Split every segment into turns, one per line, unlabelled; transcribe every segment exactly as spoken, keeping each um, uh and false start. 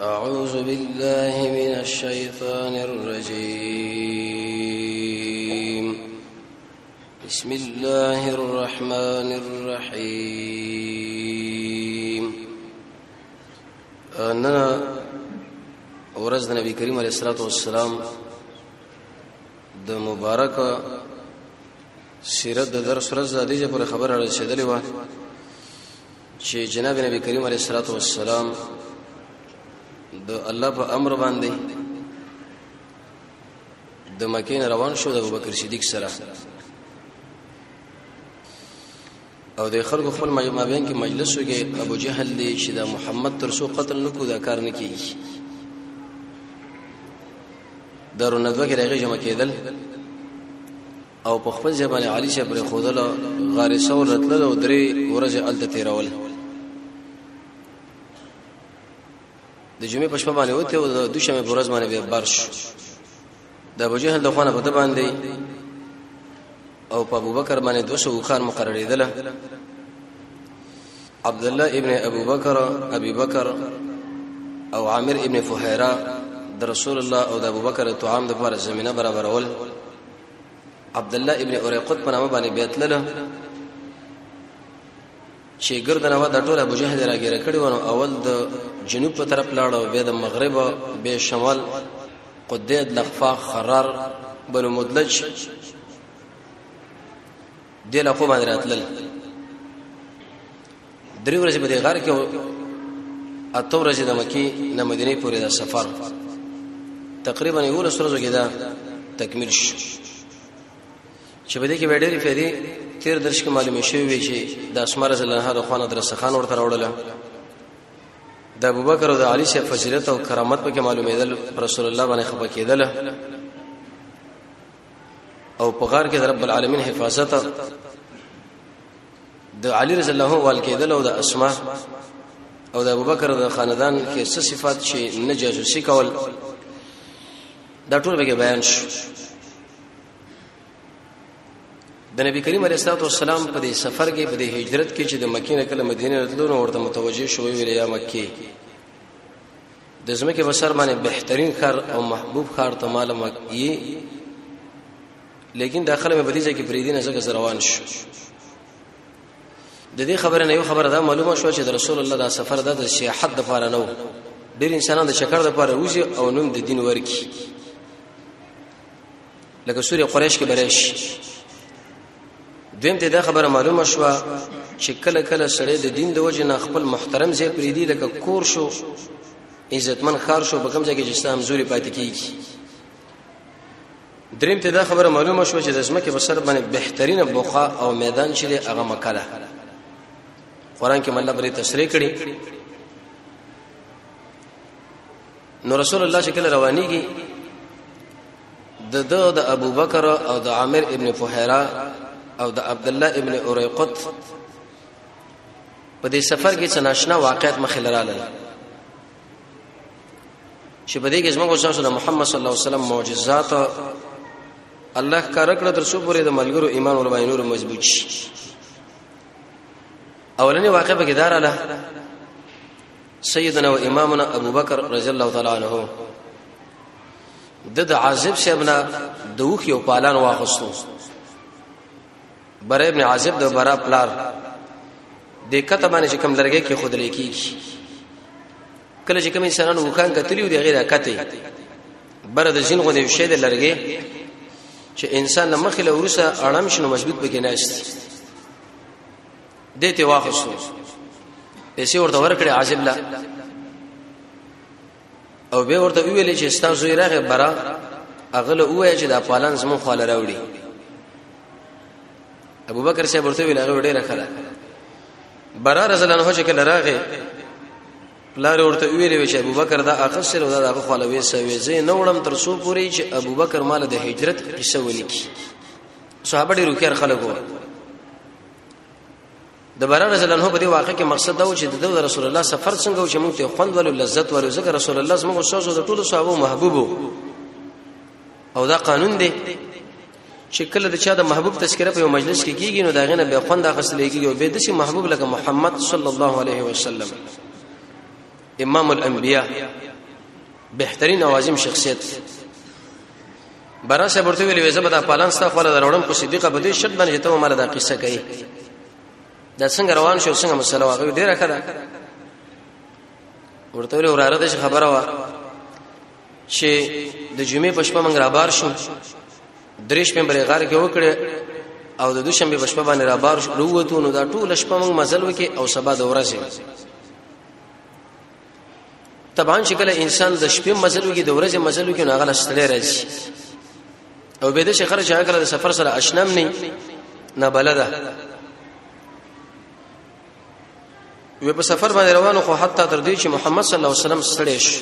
أعوذ بالله من الشيطان الرجيم بسم الله الرحمن الرحيم أننا ورز نبي كريم عليه الصلاة والسلام د مبارک سیرت د درس ورځ د دې پر خبر رسیدلې و چې جناب نبی کریم علیه الصلاة والسلام د الله په امر باندې د مکې نه روان شو د ابوبکر صدیق سره او د خلکو خپل مابین کې مجلس وکي ابو جهل دی چې د محمد ترسو قتل نکو دا کار نه کیږي دارو ندوه کې راغی جمع کېدل او په خپل ځبان علي شه پر خودل غار ثور رتل او درې ورځې الته تیرول د جمعې په شپه باندې وته او د دوشنبه په ورځ باندې به برش د ابو جهل د خوانه په د باندې او په ابوبکر باندې دوه سوه خان مقرریدل عبد الله ابن ابو بکر ابي بکر او عامر ابن فهيره د رسول الله او د ابوبکر توام د لپاره زمينه برابرول عبد الله ابن اوريقط په نامه باندې بیتله چې ګردنه د ټول ابو جهل راګره کړي ونه اول د جنوب په طرف لاړ او به د مغرب به شمال قدید لقفا خرار بنو مدلج دله خو باندې راتلل درې ورځې په دې غار کې اته ورځې د مکی نه مدینه پورې د سفر تقریبا یو له سره زګیدا تکمیل شو چې بده کې وړې فېری تیر درش کې معلومه شوی وی چې د اسماء رضی الله عنها خوانه درس خان ورته راوړل د ابوبکر او د علي شه فضیلت او کرامت په کې معلومه ده رسول الله باندې خبر کېدل او په غار کې رب العالمین حفاظت د علي رضی الله عنه وال کېدل او د اسماء او د ابوبکر د خاندان کې څه صفات چې نجاسي کول دا ټول به بیان شو د نبی کریم علیه الصلاه والسلام په دې سفر کې په دې هجرت کې چې د مکې نه کله مدینه راتلو نو ورته متوجه شوی ویل یا مکه د زمکه بسر باندې بهترین خار او محبوب خار ته معلومه یي لیکن داخله مې بدیجه کې فریدین څنګه روان شو د دې خبره نه یو خبره دا معلومه شو چې د رسول الله دا سفر د سیاحت د لپاره نه و ډیر انسانان د شکر د لپاره وځي او نوم د دین ورکی لکه سوره قریش کې برېش دیم ته دا خبره معلومه شو چې کله کله سړی د دین د وجه نه خپل محترم ځای پریدي لکه کور شو عزتمن خار شو په کوم ځای کې چې اسلام زوري پاتې کیږي دریم ته دا خبره معلومه شو چې د ځمکې په سر باندې بهترینه بوقا او میدان چې هغه مکه ده قران کې مله بری تشریح کړي نو رسول الله چې کله روانيږي د د ابو بکر او د عامر ابن فهيره او د عبد الله ابن اوريقط په دې سفر کې څه ناشنا واقعیت مخې لراله چې په دې کې زموږ رسول محمد صلی الله علیه وسلم معجزات الله کار کړ تر څو پورې د ملګرو ایمان ور باندې نور مضبوط شي اولنی واقعه به داراله سیدنا و امامنا ابو بکر رضی الله تعالی عنہ د عازب شبنا دوخ یو پالان واغستو بر ابن عازب د برا پلار د کته باندې چې کم لرګي کې خود لیکي کله چې کوم انسانانو وکان کتلیو دی غیر کته بر د جن غو دی شه د لرګي چې انسان مخه له ورسه اړم شنو مضبوط بګی نهشت دته واخصو پیسې ورته ورکړي عازب لا او به ورته ویلې چې ستاسو یې راغی برا اغله وای چې دا پالان زمو خاله راوړي ابو بکر صاحب ورته ویل هغه ډیره خلا برا رسول الله چې کله راغی لار ورته ویلې چې ابو بکر دا اقصر او دا هغه خاله وې سوي زه نو وړم تر څو پوری چې ابو بکر مال د هجرت قصه ولیکي صحابه ډیرو کې خلکو د برا رسول الله په دې واقع کې مقصد دا و چې د رسول الله سفر څنګه و چې موږ ته خوند ولو لذت ولو ځکه رسول الله زموږ شاوسو د ټولو صحابه محبوب او دا قانون دی چې کله د چا د محبوب تذکرہ په مجلس کې کیږي نو دا غنه به خوند اخستل کیږي او به د شي محبوب لکه محمد صلی الله علیه وسلم امام الانبیاء بهترین او عظیم شخصیت برا صاحب ورته ویلې زبدا پالان ستا خپل دروړم په صدیقه بده شرط باندې ته مال دا قصه کوي دا څنګه روان شو څنګه مسله واغې ډیره کړه ورته ویل وراره د خبره وا چې د جمعې په شپه موږ را بار شو درېش په بری غار کې وکړه او د دوشنبه په شپه باندې را بار شو وروته نو دا ټول شپه موږ مزل وکي او سبا د ورځې طبعا شکل انسان د شپې مزل وکي د ورځې مزل وکي نو هغه ستړي راځي او به د شخر چې هغه د سفر سره آشنام نه نه بلده وی په سفر باندې روانو خو حتی تر دې چې محمد صلی الله علیه وسلم ستړي شو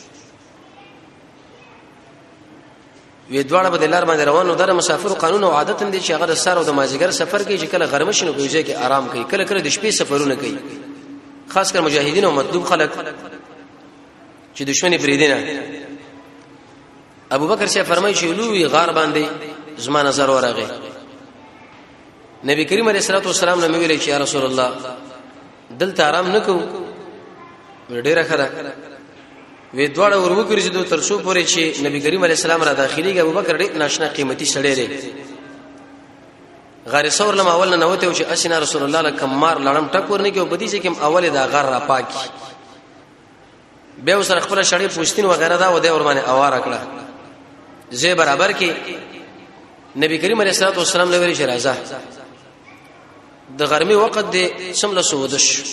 وی دواړه په دلار باندې روانو در مسافر قانون او عادت دي چې هغه د سار او د مازیګر سفر کې چې کله غرمه شنو کوي چې آرام کوي کله کله د شپې سفرونه کوي خاص کر مجاهدین او مطلوب خلک چې دښمنی بریدنه ابو بکر شه فرمایي چې لوی غار باندې زما نظر ورغی نبی کریم علیه الصلاه والسلام نو ویل چې یا رسول الله دلته آرام نکو ډیره خره وی دواړه ورو کړی چې تر څو پورې چې نبی کریم علیه السلام را داخليږي ابو بکر ډېر ناشنا قیمتي سړی دی غار ثور لم اول نه وته چې اسنا رسول الله لکم مار لړم ټک ورنه کې او بدی چې کوم اول دا غار را پاکي به وسره خپل شړې پوښتنه وغیرہ دا و دې ور باندې اوار کړه زه برابر کې نبی کریم علیه الصلاه والسلام له ویل چې راځه د غرمه وخت دې سمله سودش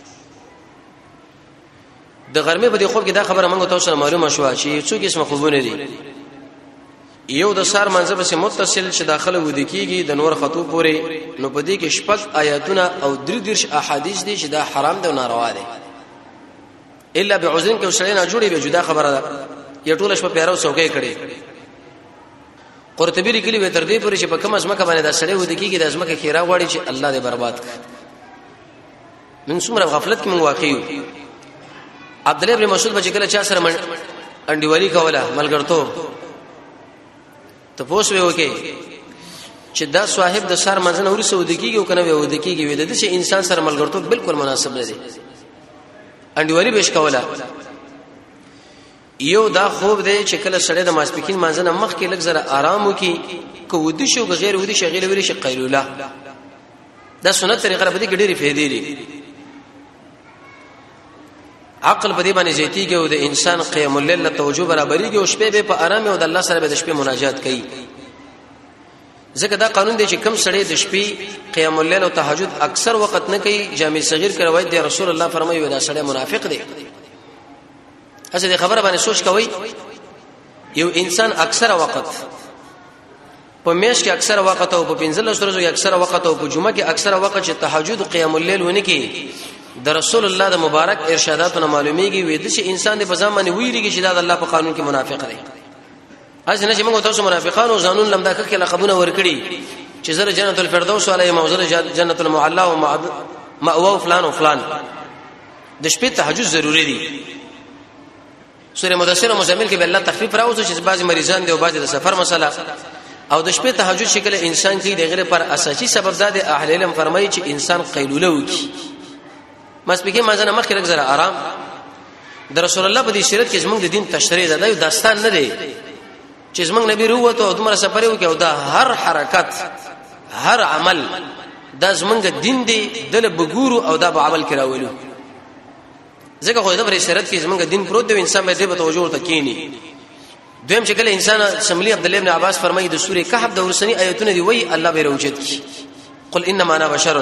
د غرمه په دې خوب کې دا خبره موږ تاسو معلومه شو چې څو قسم خوبونه دي یو د سار منځ په متصل چې داخله ودی کیږي د نور خطو پورې نو په دې کې شپږ آیاتونه او درې درش احادیث دي چې دا حرام دي او ناروا دي الا بعذر کې وسړی نه جوړي به جدا خبره ده یو ټول شپه پیرو څوکې کړي قرطبی لیکلی به تر دې پورې چې په کوم ازمکه باندې دا سړی ودی کیږي د ازمکه خیره غواړي چې الله دې برباد کړي من څومره غفلت کې موږ واقعي عبد الله ابن مسعود بچ کله چا سره انډیوالي کوله ملګرتوب ته پوښوي وکي چې دا صاحب د سر منځ نه ورسو ودکیږي او کنه ودکیږي وي د دې انسان سره ملګرتوب بالکل مناسب نه دي انډیوالي بهش کوله یو دا خوب دی چې کله سړی د ماسپکین منځ نه مخ کې لږ زره آرام وکي کو ودی شو بغیر ودی شغیل ویل شي قیلوله دا سنت طریقه په دې کې ډېری فائدې دي عقل په دې باندې زیاتیږي او د انسان قیام الليل له توجه برابرېږي او شپه به په آرام او د الله سره به د شپې مناجات کوي ځکه دا قانون دی چې کم سړی د شپې قیام الليل او تهجد اکثر وخت نه کوي جامع صغیر کې روایت دی رسول الله فرمایي دا سړی منافق دی هڅه دې خبره باندې سوچ کوي یو انسان اکثر وخت په میش کې اکثر وخت او په پنځل ورځو کې اکثر وخت او په جمعه کې اکثر وخت چې تهجد قیام الليل ونه کوي د رسول الله د مبارک ارشاداتونه معلومیږي وې د شي انسان د بزام باندې ویریږي چې دا د الله په قانون کې منافق دی اځ نه چې موږ تاسو منافقانو ځانون لمدا کې لقبونه ورکړي چې زره جنت الفردوس علی موزل جنت المعلا او مأوا فلان او فلان د شپې تهجد ضروری دي سوره مدثر او مزمل کې به الله تخفیف راوځي چې بعضی مریضان دي او بعضی د سفر مسله او د شپې تهجد شکل انسان کې د غیر پر اساسي سبب زده اهل علم فرمایي چې انسان قیلوله وکي مسبقه مازنه مخکې لږ زره آرام د رسول الله په دې شریعت کې زمونږ د دین تشریح ده یو داستان نه دی چې زمونږ نبی وروته او دمر سفر وکي او دا هر حرکت هر عمل دا زمونږ دین دی دل بګورو او دا به عمل کراولو ځکه خو دا پر شریعت کې زمونږ دین پروت دی انسان به دې په توجه ورته کینی دویم چې کله انسان شملی عبد الله ابن عباس فرمایي د سوره کهف د ورسنی آیتونه دی وای الله به روجت کی قل انما انا بشر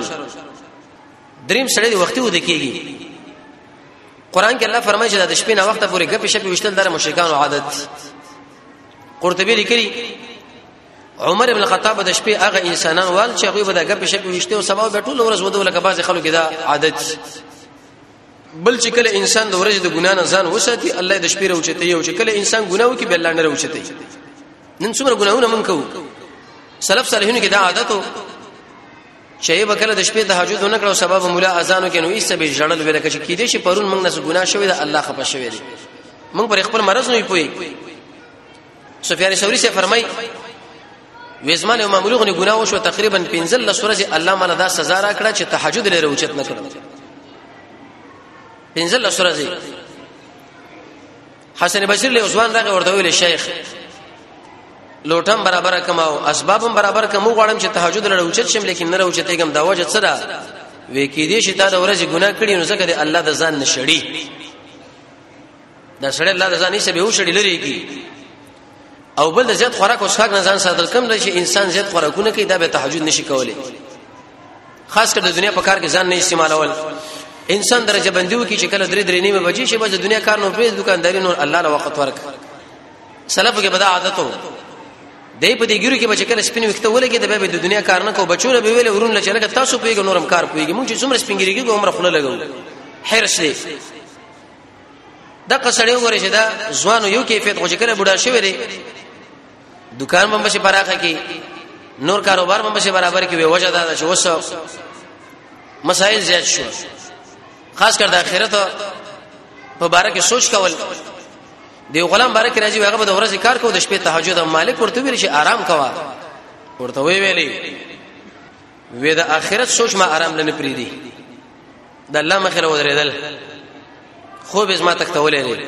دریم سړی د وختي ود کېږي قران کې الله فرمایي چې د شپې نه وخت پورې غپ شپ وشتل د مشرکانو عادت قرطبی لیکي عمر ابن الخطاب د شپې هغه انسانان وال چې هغه به د غپ شپ وشته او سبا به ټول ورځ ودو لکه بعض خلکو کې دا عادت بل چې کله انسان د ورځې د ګنا نه ځان وساتي الله د شپې راوچتي او چې کله انسان ګناوي کې به الله نه راوچتي نن څومره ګناونه مونږ کوو سلف صالحینو کې دا عادت وو چې به کله د شپې تهجد نه کړو سبب مولا اذانو کې نو ایسه به جړل ویل کې کې دې شي پرون موږ نه ګناه شوی دا الله خپه شوی دی موږ پر خپل مرز نه پوي سفیان ثوری سے فرمای وېزمان او معمولغه نه ګناه وشو تقریبا پنځل لسورځ الله مله دا سزا را کړه چې تهجد لري اوچت نه کړو پنځل لسورځ حسن بصری له ځوان راغی ورته ویل شیخ لوټم برابر کماو اسبابم برابر کمو غواړم چې تهجد لړ اوچت شم لیکن نه اوچتېګم دا وجه څه ده وې کې دې شي تا د ورځې ګناه کړی نو ځکه دې الله د ځان نشړي دا سړی الله د ځان یې به وشړي لري کی او بل د زیات خوراک او څښاک نه ځان ساتل کم دی چې انسان زیات خوراکونه کوي دا به تهجد نشي کولای خاص کر د دنیا په کار کې ځان نه استعمالول انسان درجه بندیو کې چې کله درې درې نیمه بجې شي به د دنیا کار نو په دکانداري نو الله له وخت ورک سلف کې بدا عادتو دای په دې ګیرو کې به کله سپین وخت ولګي د به د دنیا کار نه کو بچونه به ویل ورون لچلګه تاسو پیګ نورم کار پیګ مونږ چې څومره سپینګریږي کوم عمر خله لګو حرس دې دا قصړې وګورئ چې دا ځوانو یو کیفیت خو چې کله بوډا شوی دی دکان باندې شي پراخه کې نور کاروبار باندې شي برابر کې وجه دا چې وسو مسائل زیات شو خاص کر د آخرت په باره کې سوچ کول دی غلام باره کې راځي هغه د ورځې کار کوي د شپې تهجد مالک ورته ویل شي آرام کوا ورته وی ویلي وې د آخرت سوچ ما آرام لنه پریدي د الله مخره ودرېدل خو به زما تک تولې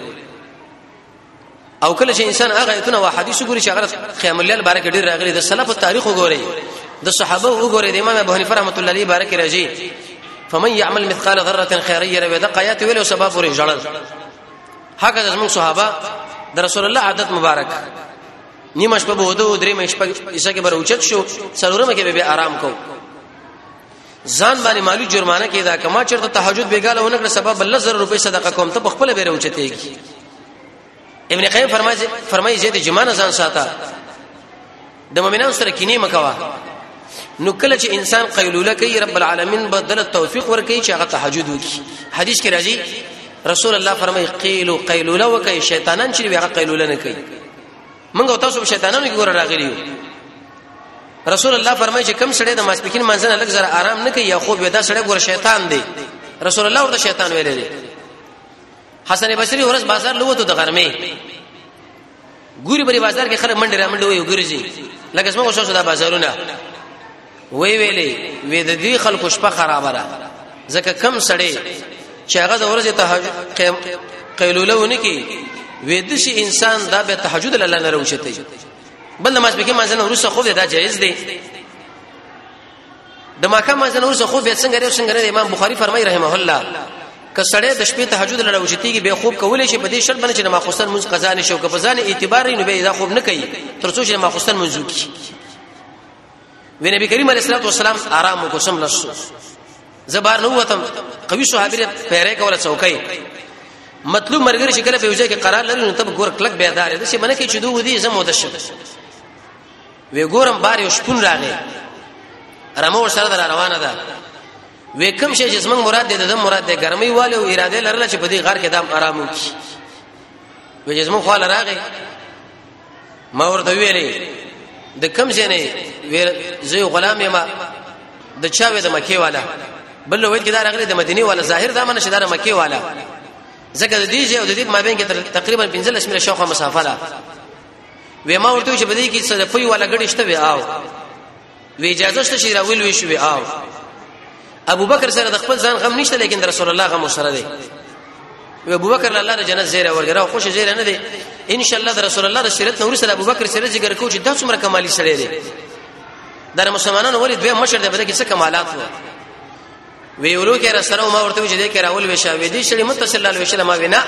او کله چې انسان هغه ایتونه او حدیث ګوري چې هغه قیام الليل بارک ډیر راغلي د سلف تاریخ وګوري د صحابه وګوري د امام ابو حنیفه رحمۃ اللہ علیہ بارک راځي فمن يعمل مثقال ذره خيرا يره د قیات ویلو سبب ورې جړل هغه زموږ صحابه د رسول الله عادت مبارک نیمه شپه به ودو درې مې شپه ایسه کې بر اوچت شو سرورمه کې به آرام کو ځان باندې مالی جرمانه کې دا کما چرته تهجد بیګاله ونکړه سبب الله زر روپے صدقه کوم ته خپل به اوچتېږي ابن قیم فرمایي فرمایي زید جمانه ځان ساته د مؤمنانو سره کینه مکوا نو کله چې انسان قیلوله کوي رب العالمین بدل توفیق ورکړي چې هغه تهجد وکړي حدیث کې راځي رسول الله فرمایي قیلو قیلوله وکړي شیطانان چې هغه قیلوله نه کوي موږ تاسو شیطانانو کې ګور راغلي رسول الله فرمایي چې کم سړی د ماسپکین منځنه لږ زره آرام نه کوي یا خوب ودا سړی ګور شیطان دی رسول الله ورته شیطان ویلې دی حسن بصری ورځ بازار لوته د غرمه ګوري بری بازار کې خلک منډه را منډه وي ګورځي لکه څنګه شو دا بازارونه وی ویلې وې د دې خلکو شپه خرابه را ځکه کم سړی چې هغه د ورځې ته قیلوله ونه کی وې د شي انسان دا به تهجد الله نه روشته بل نماز به کې مازنه ورسره خو دا جایز دی د ماکه مازنه ورسره خو به څنګه لري څنګه امام بخاری فرمایي رحمه الله کسړې د شپې تهجد لره وشتيږي به خوب کولې شي په دې شرط باندې چې ما خصن منځ قضا نشو که په ځان اعتبار نه به دا خوب نه کوي تر څو چې ما خصن منځو کی وی نبی کریم علیه الصلاه والسلام آرام کو سم لسو زبار نو وتم قوي صحابي پیره کوله څوکۍ مطلوب مرګري شکل په وجه کې قرار لري نو تب ګور کلک به دار دي چې منه کې چې دوه دي زمو د شپ وی ګورم بار یو شپون راغی رمو سره در روانه ده وې کوم شي چې زمنګ مراد دې د مراد دې ګرمي والے او اراده لرله چې په دې غار کې دام آرام وکړي وې زمو خو راغی ما ورته ویلې د کوم ځای نه زه غلام یم د چاوي د مکی والا بل وې کې دا راغلی د مدینه والا ظاهر دا منه شدار مکی والا زګه د دې ځای او د دې مابین کې تقریبا پنځلس میله شاوخوا مسافه ده وې ما ورته چې بده کې څه پوي والا غړي شته وې آو وې اجازه شته چې راول وې شو وې آو ابو بکر سره د خپل ځان غم نشته لیکن رسول الله غم سره دی ابو بکر الله د جنت زیره ورګره او خوش زیره نه دی ان شاء الله د رسول الله د سیرت نور سره ابو بکر سره ذکر کوو چې دا څومره کمالي سره دی در مسلمانانو ولې دوی مشر دی بده کې څه کمالات وو وی ورو کې را سره ما ورته چې دې کې راول وشا وې دې شړې مت صلی الله علیه وسلم وینا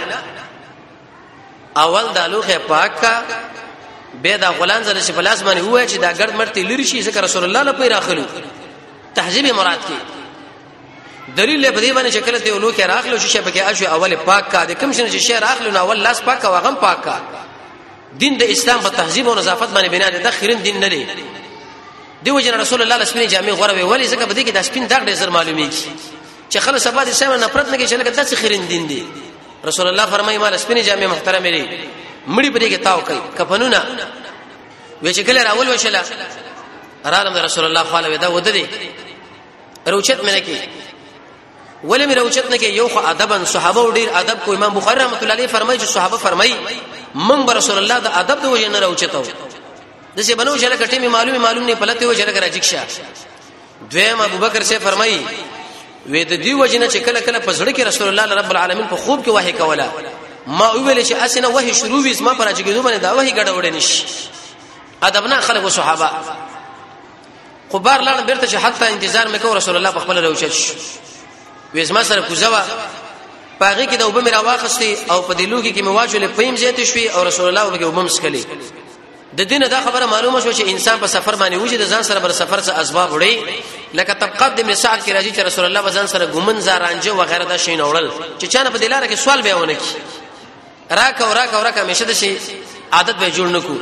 اول د لوخه پاکه به دا غلان زره چې پلاس باندې وای چې دا ګرد مرتي لری شي ذکر رسول الله له پیرا خلو تهذیب مراد کې دلیل په دې باندې شکل ته ولو کې راخلو چې شبکه اشو اول پاک کا د کوم شنه چې راخلو نو اول لاس پاک او غم پاک کا دین د اسلام په تهذیب او نظافت باندې بنا دي د خیرن دین نه دی دیو جن رسول الله لسمه جامع غره ولی ځکه په دې کې د سپین داغ ډېر معلومیږي چې خلک سبا دي سم نه پرد نه کې چې لکه داسې خیرن دین دی رسول الله فرمایي مال سپین جامع محترم لري مړي په دې کې تاو کوي کفنونه وې چې کله راول وشله رالم رسول الله خاله دا ود دي روچت مې نه کې ولې مې روچت نه کې یو خو ادب صحابه ډیر ادب کو امام بخاری رحمۃ اللہ علیہ فرمایي چې صحابه فرمایي من رسول الله د ادب د وجه نه روچتو دسه بنو چې لکه ټیمه معلومه معلوم نه پلته و چې لکه راځکشه دویم ابو بکر سے فرمایي وې د دې وجه نه چې کله کله په زړه کې رسول الله رب العالمین په خوب کې وحی کوله ما ویل چې اسنه وحي شروع وي ما پر اچګېدو باندې دا وحي ګډه وډه نشي ادبنا خلق او صحابه خو بار لاړ بیرته چې حتی انتظار مکو رسول الله په خپل روچت وېز ما سره کوزوا پاغي کې د وبم را واخستي او په دلوګي کې مواجهله پېم زیات شوي او رسول الله وبګه وبم سکلي د دینه دا خبره معلومه شو چې انسان په سفر باندې وجه د ځان سره بر سفر څخه اسباب وړي لکه طبقات د مسعد کې راځي چې رسول الله وزن سره ګمن زارانجه وغیرہ دا شي نوړل چې چانه په دلاره کې سوال به ونه کی راک او راک او راک همیشه د شي عادت به جوړ نکو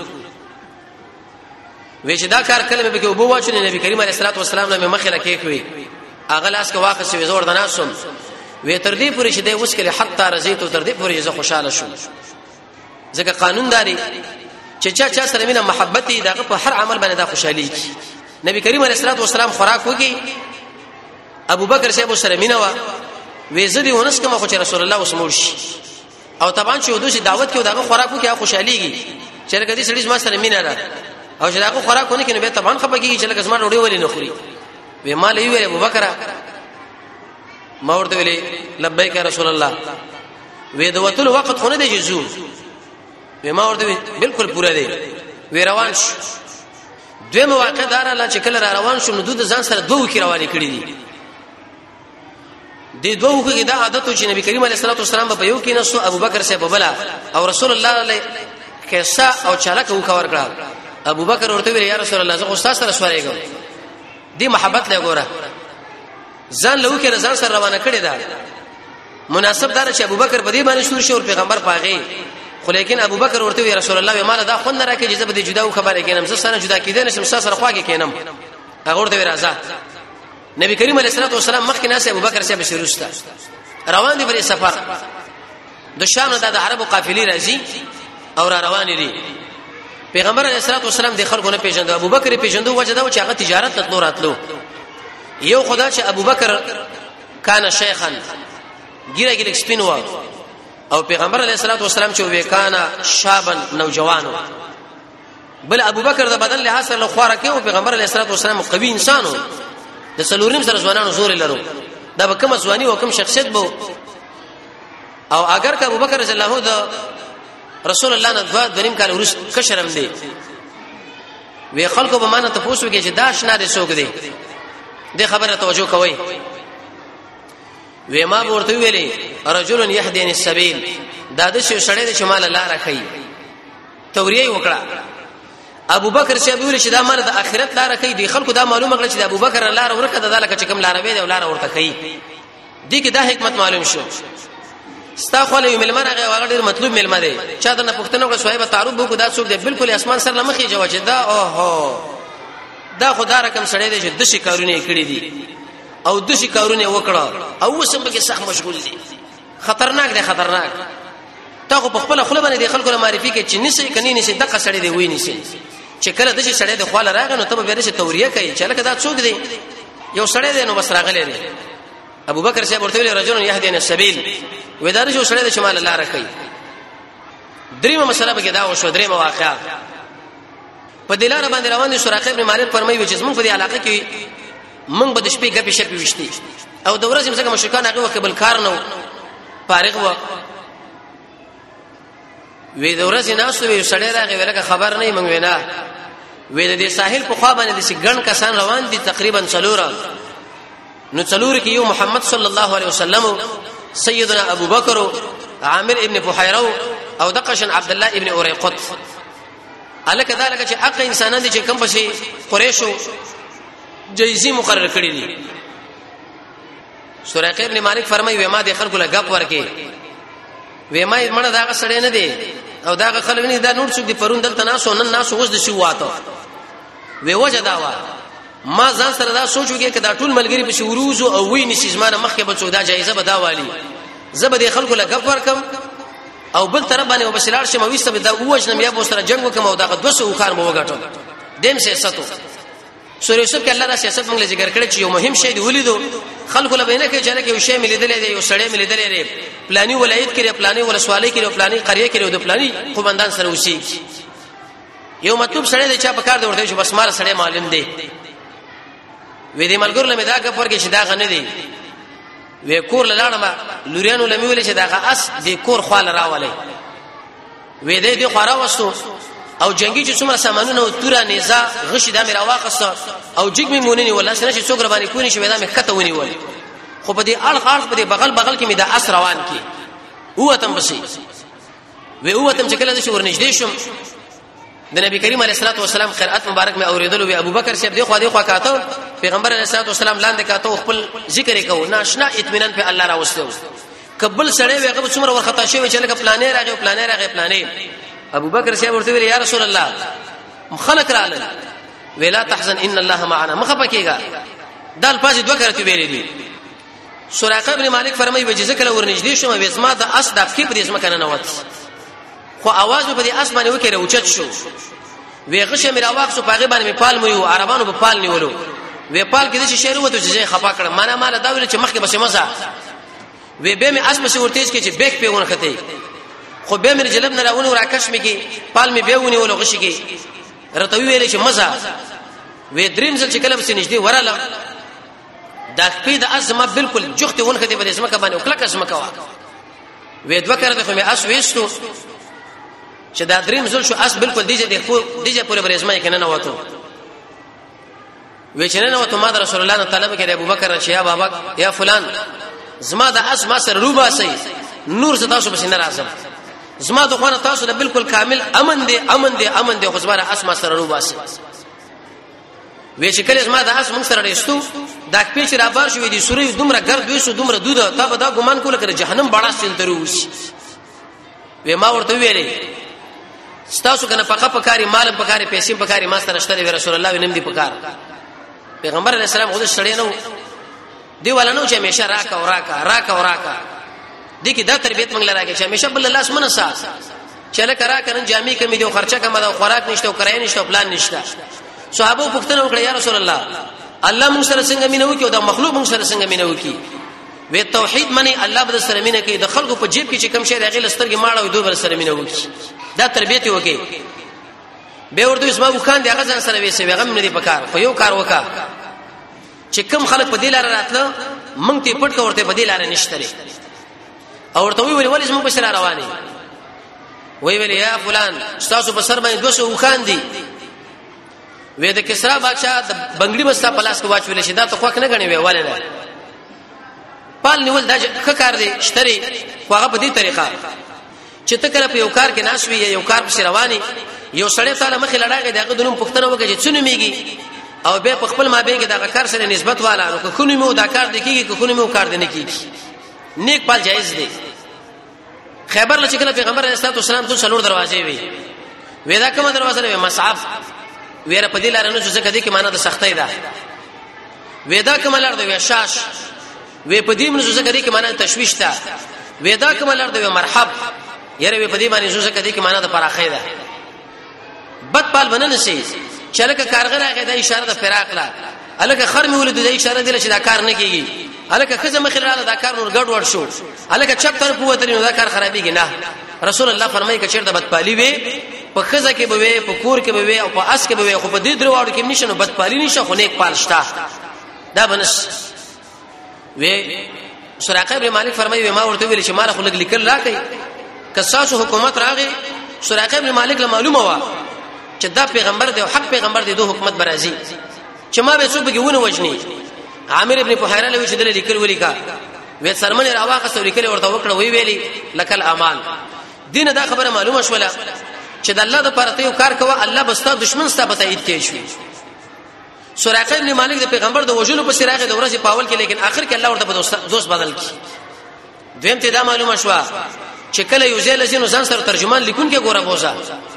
وېچې دا کار کله به کې ابو واچو نبی کریم علیه الصلاه والسلام نه مخه لکې کوي اغه لاس کې واقع شوی زور د ناسم وې تر دې پورې چې د اوس کې حتی رضیت تر دې پورې زه خوشاله شوم ځکه قانون داري چې چا چا سره مینه محبت دي دغه په هر عمل باندې دا خوشحالي کی نبی کریم علیه الصلاه والسلام خوراک وکي ابو بکر صاحب سره مینه وا وې زدي ونس کما خو چې رسول الله وسمول شي او طبعا چې ودوسی دعوت کې دغه خوراک وکي خوشحاليږي چې کدي سړي ما سره مینه را او چې دغه خوراک ونه کینې به طبعا خپګي چې لکه زما ډوډۍ ولې نه خوري وې مال یې ویل ابو بکر ما ورته ویلې لبیک رسول الله وې د وتل وخت خونه دی جزو وې ما ورته بالکل پورا دی وې روان شو دوی مواقع دار الله چې کله را روان شو نو د ځان سره دوه کی روانې کړې دي د دوه کې دا عادت چې نبی کریم علیه الصلاه والسلام په یو کې نسو ابو بکر سے ببلا او رسول الله علیه کیسا او چالک وکور کړه ابو بکر ورته ویل یا رسول الله زه استاد سره سوالېږم دی محبت له ګوره ځان له کې ځان سره روانه کړی دا مناسب دار چې ابو بکر په دې باندې شور شور پیغمبر پاغي خو لیکن ابو بکر ورته وی رسول الله مال دا خو نه راکې چې زه به جدا خبره کینم زه سره جدا کیدل نشم سره خواږه کینم هغه ورته راځه نبی کریم علیه الصلاه والسلام مخکې ناس ابو بکر صاحب شروسته روان دي پر سفر د شام نه د عربو قافلې راځي او را روان دي پیغمبر علیه الصلاه والسلام د خلکو نه پیژندو ابو بکر پیژندو وجه دا چې هغه تجارت تطلو راتلو یو خدا چې ابو بکر کان شیخا ګیره ګیره سپینوا او پیغمبر علیه الصلاه والسلام چې وکانا شابن نوجوانو بل ابو بکر د بدن له حاصل خواره کې او پیغمبر علیه الصلاه والسلام قوي انسانو د سلورم سره ځوانانو زور لرو دا به کوم ځواني او کوم شخصیت بو او اگر که ابو بکر رضی الله عنه رسول الله نه دوه دریم کال ورس کشرم دی وی خلکو به مانه تاسو کې چې داش نه رسوګ دی د خبره توجه کوي وی ما ورته ویلي رجل يهدين السبيل دا د شو سړی د شمال لار کوي توریه وکړه ابو بکر چې ویل چې دا مر د اخرت لار کوي دی خلکو دا معلومه کړل چې ابو بکر لار ورکه د دالک چې کوم لار به دی لار ورته کوي دي کې دا حکمت معلوم شو ستا خو له ملمر هغه ډیر مطلوب ملمه دی چا دا نه پښتنه کړ صاحب تعارف بو دا څوک دی بالکل اسمان سره لمخې جواب دا اوه دا خدای رقم سړی دی چې د شي کارونه کړی دي او د شي کارونه وکړه او وسم به سخت مشغول دي خطرناک دی خطرناک تا خو په خپل خپل باندې د خلکو معرفي کې چې نشي کني نشي دغه سړی دی وای نشي چې کله د شي سړی د خپل راغ نو ته به ورشه توریه کوي چې لکه دا څوک دی یو سړی دی نو بس راغلی دی ابو بکر صاحب ورته ویل رجل يهدين السبيل ودار جو سړی د شمال الله راکې دریمه مسله به دا و شو دریمه واقعا په دلاره باندې روان دي سراقه ابن مالک فرمایي چې موږ په دې علاقه کې موږ به د شپې غپې شپې وشتي او د ورځې څنګه مشرکان هغه وکبل کار نو فارغ و وې د ورځې ناس وې سړی راغی ولکه خبر نه موږ وینا وې د دې ساحل په خوا باندې د سګن کسان روان دي تقریبا څلور نو څلور کې یو محمد صلی الله علیه وسلم سیدنا ابو بکر عامر ابن فحيره او دقشن عبد الله ابن اوريقط الک ذلک چې حق انسانان دي چې کوم پسې قریشو جایزي مقرر کړی دي سراقه ابن مالک فرمایي و ما د خلکو له غپ ورکې و ما مړه دا سړی نه دی او دا خلک نه دا نور څوک دي پرون دلته ناسو نن ناسو اوس د شو واته و وجه دا وا ما ځان سره دا سوچوږي کدا ټول ملګری په شوروز او ویني سیزمانه مخکې به څو دا جایزه به دا والی زبر د خلکو له غپ ورکم او بل طرف باندې وبشلار شمه وسته به دا وجنم یا به سره جنگ وکم او دا دوسه خان به وګټو دیم سیاستو سورې یوسف کې الله را سیاست موږ له ذکر کړی چې یو مهم شی دی ولیدو خلکو له بینه کې چې یو شی ملیدلې دی یو سړی ملیدلې دی پلاني ولایت کې پلاني ول سوالي کې پلاني قريه کې د پلاني قومندان سره وسی یو مطلب سړی دی چې په کار دی ورته چې بس مال سړی معلم دی وې دې ملګرو له مدا کا پر کې شدا غنه دی وې کور لاړم لوريانو لمي ولې چې داغه اس د کور خال راولې وې دې دې خورا وستو او جنگي چې څومره سامانونه او تورا نيزه غشي دا مې راواخصه او جګ مې مونني ولا شنه چې څوک رباني کونی شوې دا مې کته ونی ول خو په دې اړخ اړخ په دې بغل بغل کې مې دا اس روان کی وته بسي وې وته چې کله د شور نږدې شم د نبی کریم علیه الصلاه والسلام قرأت مبارک مې اوریدل او ابو بکر صاحب دی خو دی خو کاته پیغمبر علیه الصلاه والسلام لاندې کاته خپل ذکر وکاو ناشنا اطمینان په الله راوستو قبل سړی وغه څومره ورخطا شوی چې لکه پلانې راغی پلانې راغی پلانې ابو بکر صاحب ورته ویل یا رسول الله خلق رااله ولا تحزن ان الله معنا مخفکیګا دال پاس دوه کرته ویلې دي سراقه ابن مالک فرمایي وجه ذکر ورنږدې شوم وېسما د اس د کې پرې اسمه کنه نوت خو आवाज په دې اس باندې وکړه اوچت شو وی غشه مې راواخ سو پاغه باندې په پال مې یو عربانو په پال نیولو وی پال کې د شهر وته چې خپا کړه معنا مال دا ویل چې مخکې بس مزه وی به مې اس په ورتېج کې چې بیک په ونه خته خو به مې جلب نه راونه راکش مې کې پال مې به ونی ولو غشي کې رتوی ویل چې مزه وی دریم ځل چې کله بس نږدې وراله دا په د ازمه بالکل جخت ونه خته په اسمه کې باندې وکړه اسمه کا وی دوه کړه خو مې اس وېستو چې دا دریم زل شو اس بالکل دیجه دی خو دیجه پورې برېزمه کې نه نوته وې چې نه نوته ما د رسول الله تعالی کې ابو بکر چې یا بابا یا فلان زما د اس ما سره روبا سي نور ز تاسو بس نه راځم زما د خوانه تاسو د بالکل کامل امن دی امن دی امن دی خو زما اس ما سره روبا سي وې چې کله زما د اس موږ سره رښتو دا پیچ را بار شوې دي سوري دومره ګرد وې سو دومره دوده تا به دا ګمان کوله کړه جهنم بڑا سین تروش وې ما ورته ویلې ستاسو کنه پکا پکاري مال پکاري پیسې پکاري ما سره شته رسول الله وینم دي پکار پیغمبر علیه السلام خود سړی نو دی ولا نو چې همیشه راکا او راکا راکا او راکا دي کې دا تربيت منګل راکې چې همیشه بل الله اسمنه سات چله کرا کنن جامع کمی دی خرچه کما دا خوراک نشته او کرای نشته پلان نشته صحابه پوښتنه وکړه یا رسول الله الله موږ سره څنګه مينو کې او دا مخلوق موږ سره څنګه مينو کې وی توحید منی الله بد سره مینه کوي د خلکو په جیب کې چې کم شي راغلی سترګې ماړه او دوی بر سره مینه وکي دا تربیت وکي به ورته اسما وکاند هغه ځان سره ویسه غم نه دی پکار په یو کار وکا چې کم خلک په دې لار راتله مونږ ته پټ کورته په دې لار نشته او ورته وی ولې زموږ په سره رواني وی ویل یا فلان تاسو په سر باندې دوه وکاند دي وې د کسرا بادشاہ د بنگړي مستا پلاس کو واچول شي دا ته خوښ نه غني وی والے نه پال نیول دا کار دی شتري خو هغه په دې طریقه چې ته کله په یو کار کې ناس وي یو کار په رواني یو سړی تعالی مخې لړاغه دغه دنوم پښتنه وکړي چې څونه میږي او به په خپل مابین کې دغه کار سره نسبت والا نو کو مو دا کار دی کیږي کو مو کار دی نه کیږي نیک پال جایز دی خیبر لچ کله پیغمبر علیه الصلاه والسلام ته څلور دروازې وي وېدا کومه دروازه وي مصعب ویره په دې لار نه څه کدي کې معنا د سختۍ ده وېدا کومه لار دی شاش وې په دې منځ څه کدي کې معنا تشويش ده وېدا کومه لار دی مرحب یره په دې باندې څه کدي کې معنا د پراخۍ ده بد پال بننه شي چلکه کارغره هغه د اشاره د فراق لا الکه خر می ولید د اشاره دی چې دا کار نه کیږي الکه خزه مخراله دا کار نور ګډ وډ شو الکه چپ تر قوت لري دا کار خرابېږي نه رسول الله فرمایي کچیر د بدپالی وي په خزه کې به وي په کور کې به وي او په اس کې به وي خو په دې درواړو کې نشنو بدپالی نشه خو نیک پال شتا دا بنس وی سراقه ابن مالک فرمایي ما ورته ویل چې مال خلک لیکل راکې کساسو حکومت راغی سراقه ابن مالک له معلومه وا چې دا پیغمبر دی او حق پیغمبر دی دوه حکومت برازي چې ما به څوک بګونه وجني عامر ابن فحيره له چې دل لیکل ولیکا وې سرمن راواخه سو لیکل ورته وکړه وی ویلي لکل اعمال دین دا خبره معلومه شوله چې د الله د پرته یو کار کوه الله بستا دشمن ستا بتایید کوي شوی سراقه ابن مالک د پیغمبر د وجلو په سراغه د ورځې پاول کې لیکن اخر کې الله ورته دوست بدل کی دویم ته دا معلومه شوه چې کله یو ځای لسینو ځان سره ترجمان لیکون کې ګوره بوزا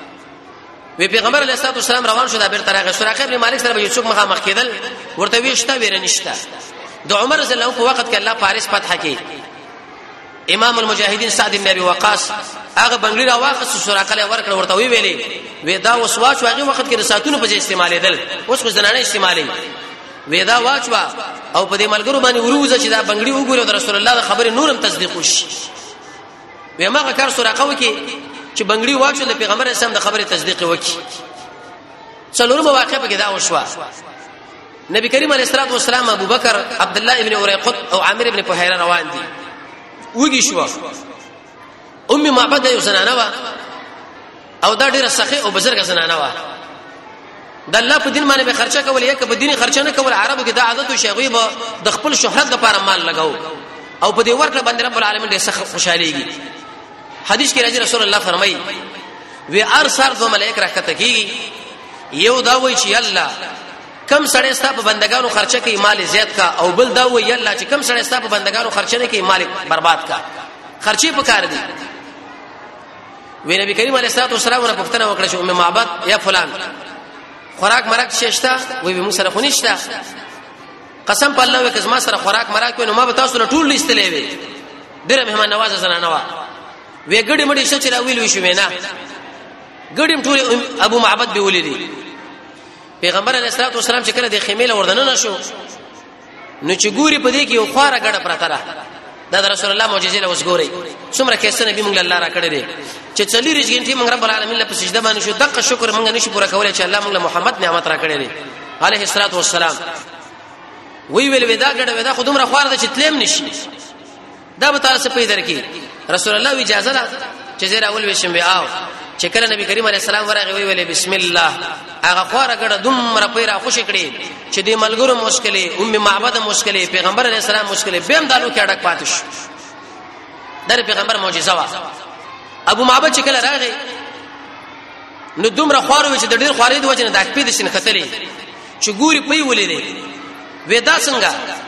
وی پیغمبر علیه الصلاه والسلام روان شو د بیر طريقه سراقه ابن مالک سره به یوسف مخه مخ کېدل ورته ویشته ویره نشته د عمر رضی الله عنه په وخت کې الله فارس فتح کړي امام المجاهدین سعد بن ابي وقاص هغه بنگړي را واخص سراقه له ورکړ ورته وی ویلي وی دا وسواچ واغه وخت کې رساتونو په استعمالېدل اوس خو زنانه استعمالي وی دا واچوا او په دې ملګرو باندې وروزه چې دا بنگړي وګورو د رسول الله د خبره نورم تصدیق وشي وی ما کار سراقه وکي چې بنگړي واچو د پیغمبر اسلام د خبره تصدیق وکي څلورم واقعه په کې دا وشوا نبی کریم علیه الصلاه والسلام ابو بکر عبد الله ابن اریقط او عامر ابن فهیره روان دي وږي شو ام معبد یو زنانه وا او دا ډیره سخی او بزرګه زنانه وا د الله په دین باندې به خرچه کول یک په دیني خرچه نه کول عربو کې دا عادت او شیغوی به د خپل شهرت لپاره مال لګاو او په دې ورکړه باندې رب العالمین ډېر سخت خوشاليږي حدیث کې راځي رسول الله فرمایي وی ارسال دو ملائک راکته کیږي یو دا وایي چې الله کم سړی ستا په بندگانو خرچه کوي مال زیات کا او بل دا وایي الله چې کم سړی ستا په بندگانو خرچه نه کوي مال برباد کا خرچي په کار دي وی نبی کریم علیه الصلاه والسلام نه پوښتنه وکړه چې ام معبد یا فلان خوراک مرک ششتا وی به موږ سره خونیشتا قسم په الله وکړه زما سره خوراک مرک نو ما به تاسو له ټول لیستلې وي ډېر مهمان نوازه زنانه وا وی ګډي مړي شچ را ویل وشو وینا ګډیم ټول ابو معبد به ولیدي پیغمبر علیه الصلاه والسلام چې کله د خیمه وردن نه شو نو چې ګوري په دې کې یو خواره ګډه پراته ده دا رسول الله معجزې له وسګوري څومره کیسه نبی موږ الله را کړی دي چې چلی رځګنټي موږ رب العالمین له سجده باندې شو دغه شکر موږ نشي پوره کولای چې الله موږ له محمد نعمت را کړی دي عليه الصلاه والسلام وی ویل ودا ګډه ودا خودمره خواره ده چې تلم نشي دا به تاسو په در کې رسول الله اجازه ده چې زه راول وشم بیا او چې کله نبی کریم علیه السلام ورغه وی ویل بسم الله هغه خواره ګډه دومره پیرا خوش کړي چې دې ملګرو مشکلې ام معبد مشکلې پیغمبر علیه السلام مشکلې بهم دالو کې اډک پاتش در پیغمبر معجزه وا ابو معبد چې کله راغی نو دومره خواره چې د ډیر خوارې د وجه نه داک پیډ شین خطرې چې ګوري پي ولې دي ودا څنګه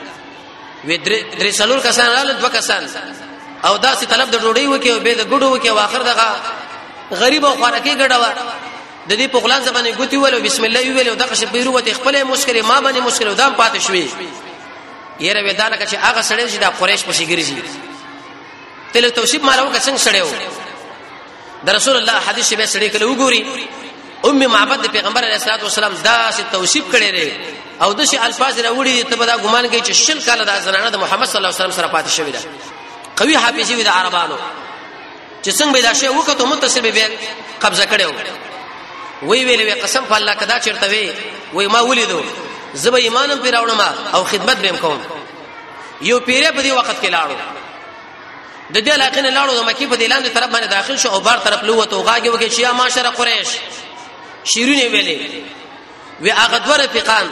و درې څلور کسان رااله دوه کسان او داسې طلب د ډوډۍ وکي او به د ګډو وکي او اخر دغه غریب او خوارکی ګډوا د دې په غلان زبانه ګوتی ول بسم الله ویل او دغه شپې وروته خپل مشکل ما باندې مشکل دام پاتې شوې یره ودانه چې هغه سړی چې د قریش په شګریږي تل توصیف مالو که څنګه سړیو د رسول الله حدیث به سړی کله وګوري ام معبد د پیغمبر علیه الصلاه والسلام دا چې توصیف کړي لري او د شي الفاظ راوړي ته به دا ګمان کوي چې شل کاله د زنانه د محمد صلی الله علیه وسلم سره پاتې شوی ده قوي حافظي د عربانو چې څنګه به دا شی وکړو متصل به قبضه کړو وی ویلې قسم په الله کدا چیرته وی وی ما ولیدو زب ایمانم پیراوړم او خدمت بهم کوم یو پیره په دې وخت کې لاړو د دې علاقې نه لاړو د مکی په دلان طرف باندې داخل شو او بار طرف لوته غاګي وکي چې یا معاشره قریش شیرونه ویلې وی هغه دوره پیقان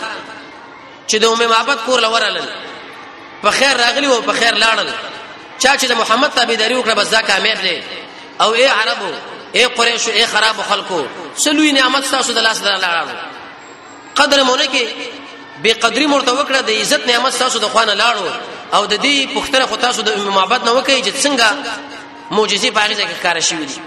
چې د ام معبد کور لورل په خیر راغلی او په خیر لاړل چا چې د محمد تابعداري وکړه بس دا کامیاب دي او اے عربو اے قریش اے خراب خلکو سلوی نعمت تاسو د لاس دراړو قدر مونږ کې به قدرې مرته وکړه د عزت نعمت تاسو د خوانه لاړو او د دې پختره خو تاسو د ام معبد نه وکړي چې څنګه معجزې باغې ځکه کار شي دي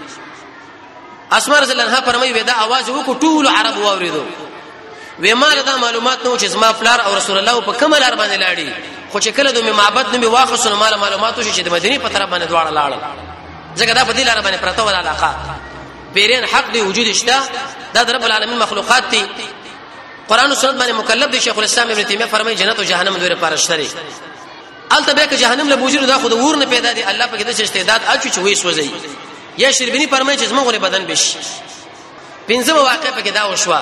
اسماء رضی الله عنها فرمایي ودا आवाज وکړو ټول عرب واوریدو وې مال دا معلومات نو چې زما پلار او رسول الله په کمل ار باندې لاړي خو چې کله د ام معبد نه واخص نو مال معلومات شي چې د مدینه په طرف باندې دواړه لاړل ځکه دا په دې لار باندې پرته ولا علاقه پیرین حق دی وجود شته دا د رب العالمین مخلوقات دي قران او سنت باندې مکلف دي شیخ الاسلام ابن تیمیه فرمایي جنت او جهنم دوی لپاره شته دي الته به که جهنم له بوجود دا خود ور نه پیدا دي الله په کې د استعداد اچو چې وې سوځي یا شربینی فرمایي چې زموږ بدن بشي پنځمه واقع په کې دا وشوا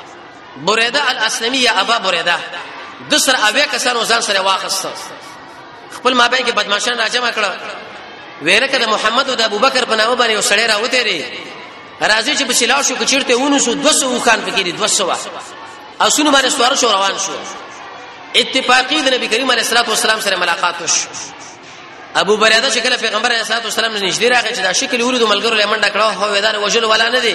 بریده الاسلمیه ابا بریده د سر اوی کسانو ځان سره واخص خپل مابین کې بدمعشان راجمع کړه ویره کده محمد او د ابوبکر په نامه باندې وسړی راوته لري راځي چې په سلاو شو کچیرته ونه سو دوه سو خان پکې دي دوه سو او سونو باندې سوار شو روان شو اتفاقی د نبی کریم علیه الصلاه والسلام سره ملاقات وشو ابو بریده چې کله پیغمبر علیه الصلاه والسلام نه نږدې راغی چې دا شکل ورود ملګرو لمنډه کړه هو ودان وجل ولا نه دي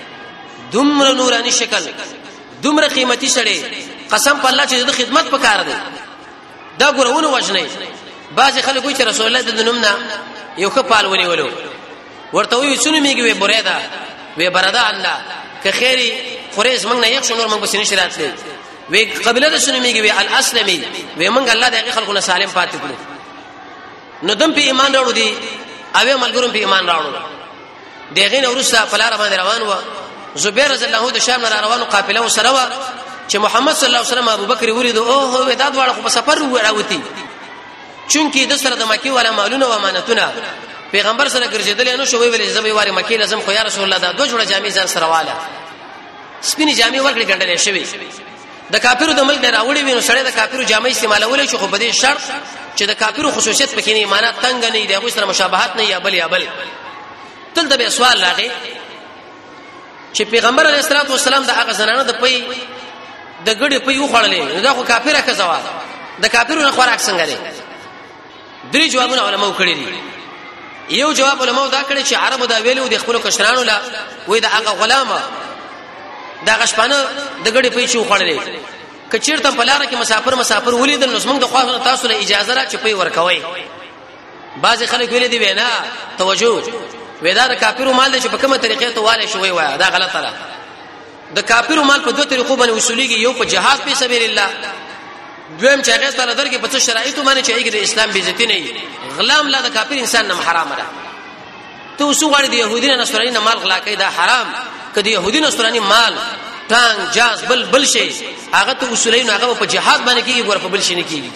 دومره نورانی شکل دومره قیمتي سړی قسم په الله چې د خدمت پکار دی دا ګورونه وجنه بعض خلک وایي چې رسول الله د نومنا یو خپل ونی ولو ورته وی سونی میږي وی بریده وی بردا الله که خیری قریش موږ نه یو شنور موږ بسنی شرات لې وی قبيله د سونی میږي وی الاسلمي وی موږ الله دغه خلکو سالم پاتې کړو نو دم په ایمان راوړو دي اوی ملګرو په ایمان راوړو دغه نه ورسره فلاره باندې روان و زبیر رضی الله د شام نه روانو قافله وسره و چې محمد صلی الله علیه وسلم ابوبکر ورید او هو دا دواړه په سفر وراوتی چونکی د سره د مکی ولا مالونه و امانتونه پیغمبر سره ګرځیدل نو شوی ویل زبې واره مکی لازم خو یا رسول الله دا دوه جوړه جامې ځان سره واله سپینې جامې ورکړي ګندلې شوی د کافرو د ملک راوړي وینو سره د کافرو جامې استعمالول شي خو په دې شرط چې د کافرو خصوصیت پکې نه ایمانات تنگ نه دی هغه سره مشابهت نه یا بل یا بل تل د سوال راغی چې پیغمبر علیه الصلاۃ والسلام د هغه زنانه د پي د ګډي پي وخړلې دا خو کافره کزوا د کافرو نه خوراک څنګه دی درې جوابونه علماء کړی دي یو جواب علماء دا کړی چې عربو دا ویلو د خپل کشرانو لا وې د هغه غلامه دا غشپانه د ګډي پي شو خړلې کچیرته په لار کې مسافر مسافر ولیدل نو موږ د خواصو تاسو له اجازه را چپي ورکوي بعض خلک ویل دي وینا توجه وېدا د کافرو مال دي چې په کومه طریقې ته والي شوی وای دا غلطه ده د کافرو مال په دوه طریقو باندې وصوليږي یو په جهاد په سبیل الله دویم چې هغه سره درګه په څه شرایطو باندې چې هغه د اسلام بیزتی نه غلام لا د کافر انسان نه حرام ده ته وسو غړي د يهودي نه نصراني نه مال غلا کوي دا حرام کدي يهودي نصراني مال ټانګ جاز بل بل شي هغه ته اصولین هغه په جهاد باندې کیږي ګور په بل شي نه کیږي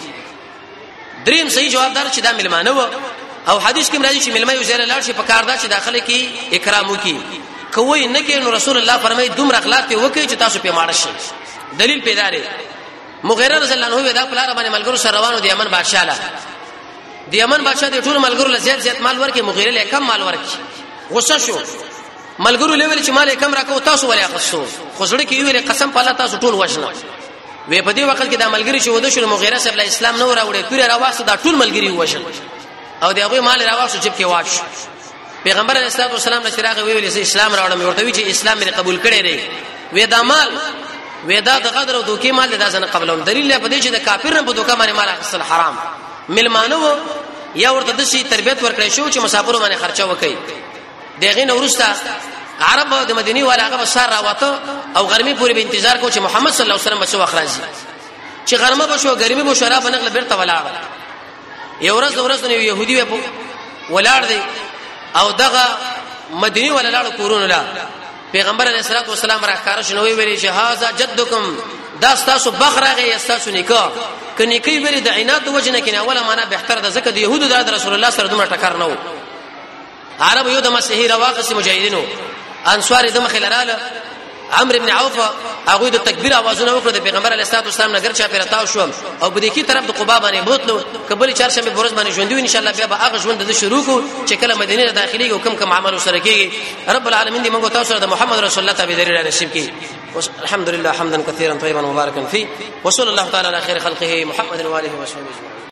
دریم صحیح جواب دار چې دا ملمانه و او حدیث کې راځي چې ملمه یو ځای لاړ شي په کار دا چې داخله کې اکرام وکي کوی نه کې نو رسول الله فرمایي دومره اخلاق ته وکي چې تاسو په ماړه شي دلیل پیدا لري مغیره رضی الله عنه دا پلار باندې ملګرو سره روانو دي یمن بادشاہ لا د یمن بادشاہ د ټول ملګرو له زیات زیات مال ورکي مغیره له کم مال ورکي غصه شو ملګرو لویل چې مال کم راکو تاسو ولې اخصو خو زړه کې ویل قسم په الله تاسو ټول وښنه وې په دې وخت کې دا ملګری چې وده شو مغیره صاحب له اسلام نو راوړې پیره راوښه دا ټول ملګری وښنه او دغه مال راوښه جب کې واش پیغمبر علیه الصلاه والسلام نشي راغی ویل چې اسلام راوړم ورته وی چې اسلام مې قبول کړی دی وې دا مال وې دا د قدر او دوکې مال دا څنګه قبولوم دلیل په دې چې د کافر نه په دوکه باندې مال اخیستل حرام ملمانو یا ورته د شي تربيت ورکړی شو چې مسافر باندې خرچه وکړي دغه نورستا عرب د مدینه والا هغه سار راوته او ګرمي پوری به انتظار کو چې محمد صلی الله علیه وسلم بچو اخراجي چې ګرمه بشو ګرمي بو شراب نقل بیرته ولاړ یو ورځ ورځ نو يهودي په ولاړ دی او دغه مدینه والا لاړ کورونه لا پیغمبر علیه الصلاه والسلام راکار شنو ویلي چې هاذا جدکم دا تاسو بخرغه یستاسو نکاح کني کوي ویلي د عینات وجنه کنه اوله معنا به تر د زکه د يهودو د رسول الله سره دومره ټکر نه و عرب یو د مسیحي رواقص مجاهدینو انصار د مخلاله عمرو ابن عوف هغه د تکبیر اوازونه وکړه د پیغمبر علیه الصلاه والسلام نګر چا پیرتاو شو او په دې کې طرف د قباء باندې بوتلو قبل چهارشنبه برز باندې ژوندو ان شاء الله بیا به هغه ژوند د شروع کو چې کله مدینه داخلي او کم کم عمل سره کېږي رب العالمین دې موږ تاسو د محمد رسول الله تابع دې نصیب کړي الحمد لله حمدا كثيرا طيبا مباركا فيه وصلى الله تعالى على خير خلقه محمد واله وصحبه